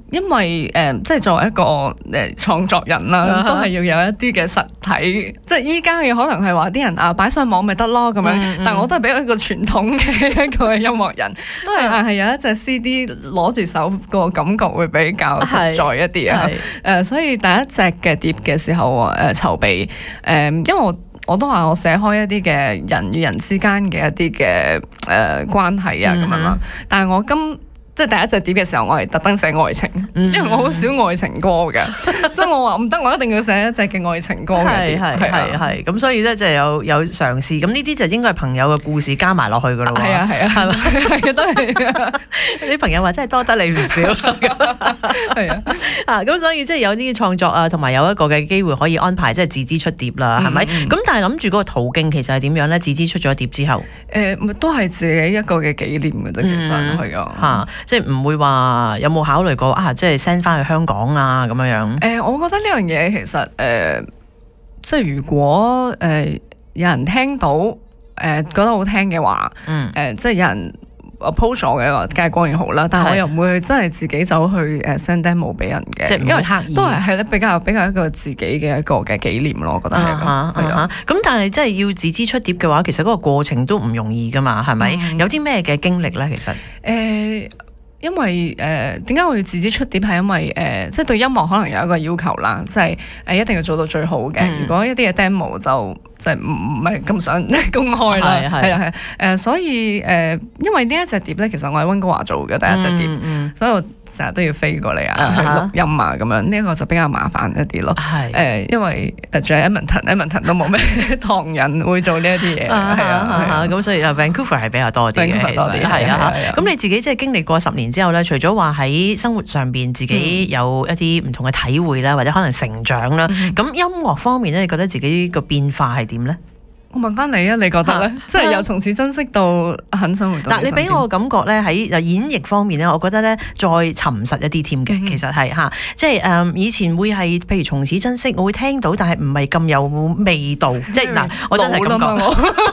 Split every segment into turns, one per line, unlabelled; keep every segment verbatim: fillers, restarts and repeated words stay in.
因為誒、呃，即係作為一個誒、呃、創作人啦，都係要有一啲嘅實體。即係依家嘅可能係話啲人啊擺上網咪得咯咁樣，嗯嗯、但係我都係比較一個傳統嘅一個音樂人，都係係有一隻 C D 攞住手個感覺會比較實在一啲啊。誒、呃，所以第一隻嘅碟嘅時候誒、呃、籌備誒、呃，因為我我都話我寫開一啲嘅人與人之間嘅一啲嘅誒關係啊咁樣啦，但係我今即係第一隻碟嘅時候，我係特登寫愛情，因為我好少愛情歌嘅，所以我話唔得，我一定要寫一隻嘅愛情歌嘅碟。
係係係咁，所以咧即係有有嘗試，咁呢啲就應該係朋友嘅故事加埋落去噶咯喎。係啊係啊，係咪係啊都係。啲朋友話真係多得你唔少，係啊啊咁，所以即係有啲創作啊，同埋有一個嘅機會可以安排即係自資出碟啦，係咪？咁但係諗住嗰個途徑其實係點樣咧？自資出咗碟之後，
誒都係自己一個嘅紀念嘅啫，其實係啊嚇。
即係唔會話有冇考慮過啊？即係 send 翻去香港啊咁樣樣。誒、
呃，我覺得呢樣嘢其實誒、呃，即係如果誒、呃、有人聽到誒、呃、覺得好聽嘅話，嗯，誒、呃、即係有人 approach 我嘅話，梗係當然好啦。但係我又唔會真係自己走去誒 send demo 俾人嘅，即係因為刻意都係係咧比較比較一個自己嘅一個嘅紀念咯。我覺得係咁。咁、uh huh, uh huh.
但係即係要自資出碟嘅話，其實嗰個過程都唔容易噶嘛，係咪？嗯、有啲咩嘅經歷咧？其實誒。
呃因為誒點解我要自資出碟係因為誒、呃、即係對音樂可能有一個要求啦，即係誒、呃、一定要做到最好嘅。嗯、如果一啲嘅 demo 就即係唔唔係咁想公開啦，係啊係誒，所以誒、呃、因為呢一隻碟咧，其實我喺溫哥華做嘅第一隻碟，嗯嗯、所以我成日都要飛過嚟啊去錄音啊咁樣，呢、這、一個就比較麻煩一啲咯。係誒、呃，因為誒仲有 Edmonton，Edmonton 都冇咩唐人會做呢一啲嘢，係啊，
咁所以 Vancouver 係比較多啲嘅，多啲係啊。咁你自己即係經歷過十年之後咧，除咗話喺生活上邊自己有一啲唔同嘅體會啦，或者可能成長啦，咁、嗯、音樂方面咧，你覺得自己個變化係點咧？
我問翻你啊，你覺得咧？啊、即係由從此珍惜到很生活到。嗱，
你俾我感覺咧，喺演繹方面咧，我覺得咧再沉實一啲添嘅，嗯、其實係嚇，即係誒、嗯、以前會係譬如從此珍惜，我會聽到，但係唔係咁有味道，即係嗱，我真係咁講。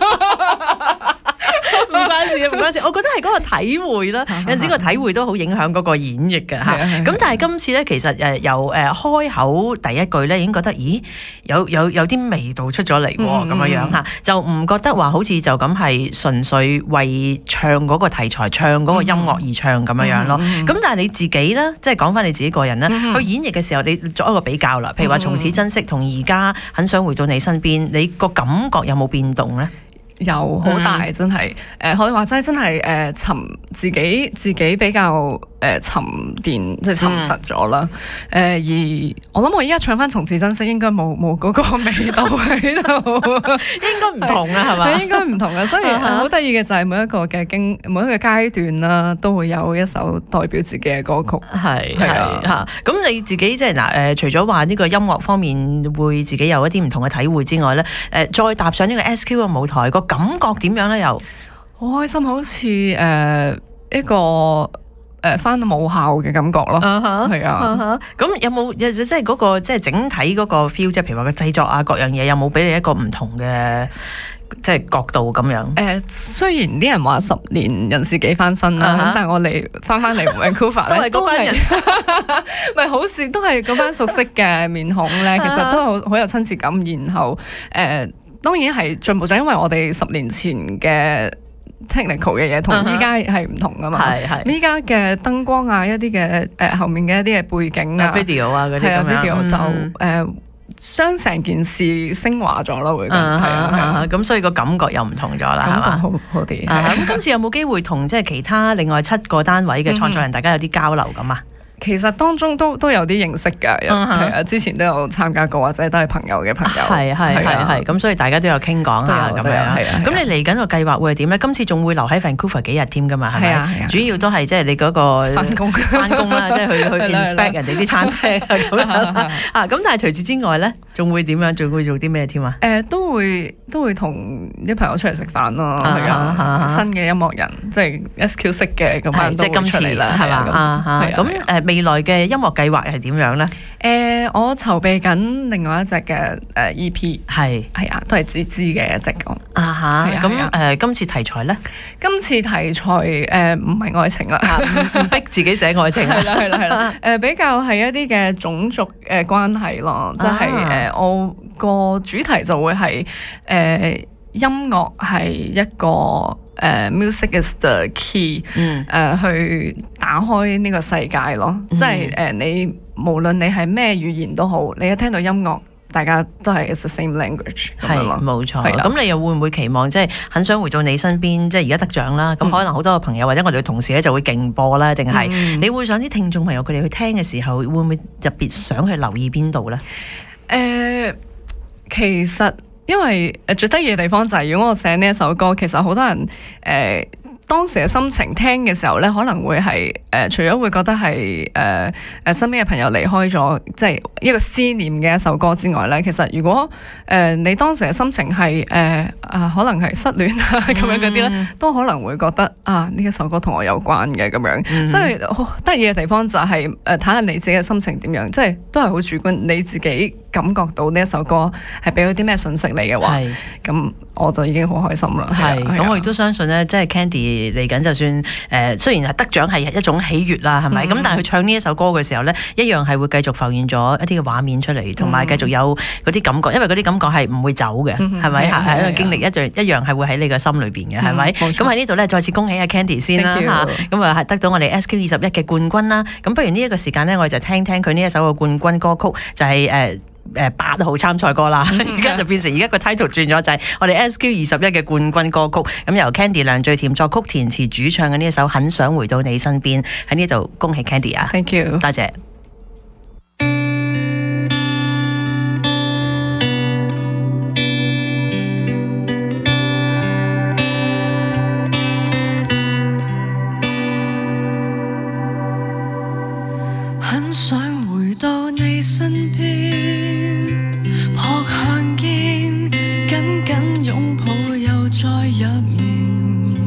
唔關事，唔關事。我覺得係嗰個體會啦，有陣時個體會都好影響嗰個演繹嘅嚇。咁但係今次咧，其實誒由誒開口第一句咧，已經覺得咦有有有啲味道出咗嚟喎，咁樣樣嚇，就唔覺得話好似就咁係純粹為唱嗰個題材、唱嗰個音樂而唱咁樣樣咯。咁但係你自己咧，即係講翻你自己個人咧，去演繹嘅時候，你作一個比較啦。譬如話從此珍惜同而家很想回到你身邊，你個感覺有冇變動咧？
有好大，嗯、真係誒，可以話齋真係誒、呃、沉自己自己比較誒、呃、沉澱，即係沉實咗啦。誒、嗯呃、而我諗我依家唱翻從此珍惜，應該冇冇嗰個味道喺度，
應該唔同啊，係嘛？
應該唔同啊，所以好得意嘅就係每一個嘅經每一個階段啦，都會有一首代表自己嘅歌曲。係係啊嚇，咁你自己即係嗱誒，除咗話呢個音樂方面會自己有一啲唔同嘅體會之外咧，誒、呃、再踏上呢個 S Q 嘅舞台個感覺點樣咧？又好開心，好似誒、呃、一個誒返到母校嘅感覺咯。係啊，咁有冇即係嗰個即係整體嗰個 feel， 即係譬如話個製作啊，各樣嘢有冇俾你一個唔同嘅即係角度咁樣？誒、呃，雖然啲人話十年人事幾翻身啦，咁、uh huh. 但係我嚟翻翻嚟 Vancouver 咧，都係嗰班人，唔係好事，都係嗰班熟悉嘅面孔咧，其實都好好有親切感。然後誒。呃當然係進步咗，因為我哋十年前嘅 technical 嘅嘢同依家係唔同噶嘛。係係。依家嘅燈光啊，一啲嘅誒後面嘅一啲嘅背景啊 ，video 啊嗰啲咁樣，video 就誒將成件事升華咗咯，會咁係啊。咁所以個感覺又唔同咗啦，係嘛？感覺好好啲。咁今次有冇機會同即係其他另外七個單位嘅創作人，大家有啲交流咁啊？其實當中都都有啲認識㗎，係啊、uh，huh. 之前都有參加過，或者都係朋友嘅朋友，係係係係，咁所以大家都有傾講啊，咁樣。係啊，咁你嚟緊個計劃會係點咧？今次仲會留喺 Vancouver 幾日添㗎嘛？係咪？啊，主要都係即係你嗰個翻工翻工啦，即係去去 inspect 人哋啲餐廳咁樣啊。咁但係除此之外咧，
仲會點樣？仲會做啲咩添啊？
誒都會都會同啲朋友出嚟食飯咯，係啊，新嘅音樂人即係 S Q 識嘅咁樣都會出嚟啦，係嘛？
咁誒未來嘅音樂計劃係點樣咧？
誒我籌備緊另外一隻嘅誒 E P， 係係啊，都係自知嘅一隻歌
啊嚇。咁誒今次題材咧？今
次題材誒唔係愛情啦，
唔逼自己寫愛情啦，
係啦係啦係啦。誒比較係一啲嘅種族誒關係咯，即係誒我個主題就會係誒、呃、音樂係一個誒、呃、music is the key，誒、嗯呃、去打開呢個世界咯，嗯、即係誒、呃、你無論你係咩語言都好，你一聽到音樂，大家都係 it's the same language，
係冇錯。咁你又會唔會期望即係很想回到你身邊？即係而家得獎啦，咁、嗯、可能好多個朋友或者我哋嘅同事咧就會勁播啦，定係、嗯、你會想啲聽眾朋友佢哋去聽嘅時候，會唔會特別想去留意邊度咧？誒、
呃。其實因為誒最得意嘅地方就係、是，如果我寫呢一首歌，其實好多人誒、呃、當時嘅心情聽嘅時候咧，可能會係誒、呃、除咗會覺得係誒誒身邊嘅朋友離開咗，即係一個思念嘅一首歌之外咧，其實如果誒、呃、你當時嘅心情係誒啊可能係失戀啊咁樣嗰啲咧，都可能會覺得啊呢一首歌同我有關嘅咁樣，嗯、所以得意嘅地方就係誒睇下你自己嘅心情點樣，即係都係好主觀，你自己感覺到呢一首歌係俾咗啲咩信息你嘅話，咁我就已經好開心啦。
係，咁我亦都相信咧，即係 Candy 嚟緊，就算誒、呃、雖然係得獎係一種喜悅啦，係咪？咁、嗯、但係佢唱呢一首歌嘅時候咧，一樣係會繼續浮現咗一啲嘅畫面出嚟，同埋繼續有嗰啲感覺，因為嗰啲感覺係唔會走嘅，係咪？係一個經歷，一樣一樣係會喺你嘅心裏邊嘅，係咪？咁喺呢度咧，再次恭喜阿 Candy 先啦嚇，咁啊係得到我哋 S Q 二十一嘅冠軍啦。咁不如呢一個時間咧，我哋就聽聽佢呢一首嘅冠軍歌曲，就係、是、誒。呃誒八號參賽歌啦，而家就變成而家個 title 轉咗，就係我哋 S Q 二十一嘅冠軍歌曲。咁由 Candy 梁最甜作曲填詞主唱嘅呢一首《很想回到你身邊》，喺呢度恭喜 Candy 啊
！Thank you，
多謝。
很想回到你身邊，撲向肩，緊緊擁抱又再入眠，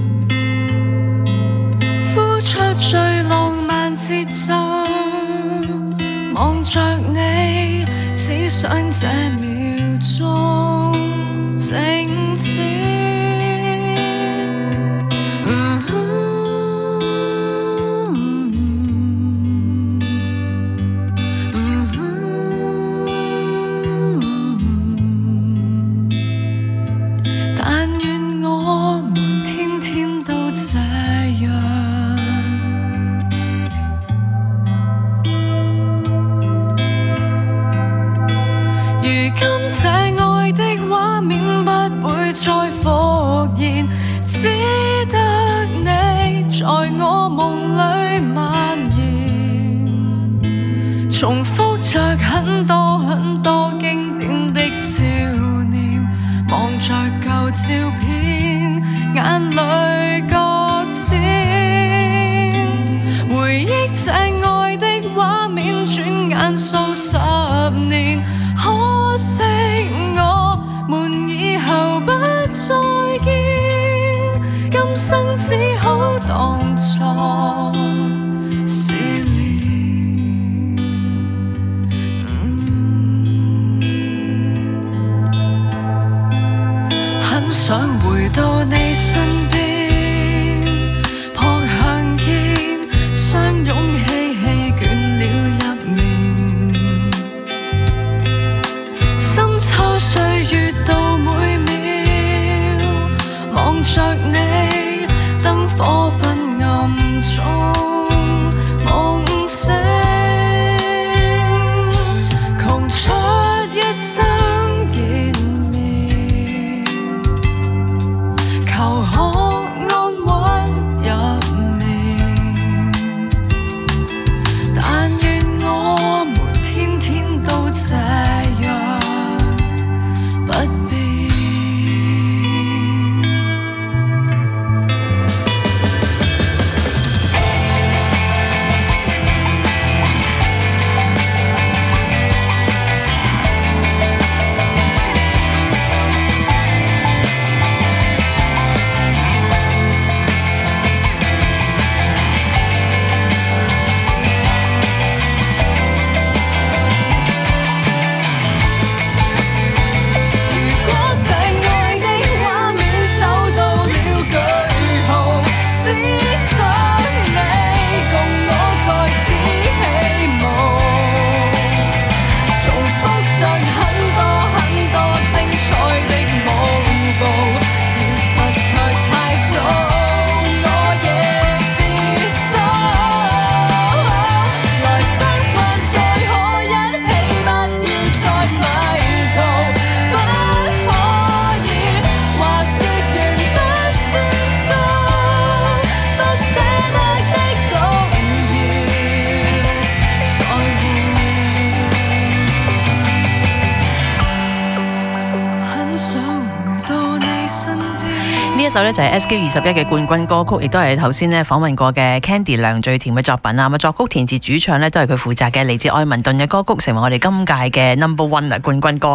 呼出最浪漫節奏，望着你，只想這秒鐘靜止。重複着很多很多經典的笑臉，望着舊照片，眼淚擱淺，回憶這愛的畫面，轉眼數十年，可惜我們以後不再見，今生只好當作很想回到你身邊，撲向肩，相擁嬉戲倦了入眠，深秋歲月到每秒，望着你燈火昏暗
呢一首咧就係 S K 二十一嘅冠軍歌曲，亦都係頭先咧訪問過嘅 Candy 梁最甜嘅作品啊！咁作曲填詞主唱咧都係佢負責嘅，嚟自愛民頓嘅歌曲，成為我哋今屆嘅 number one 啊冠軍歌。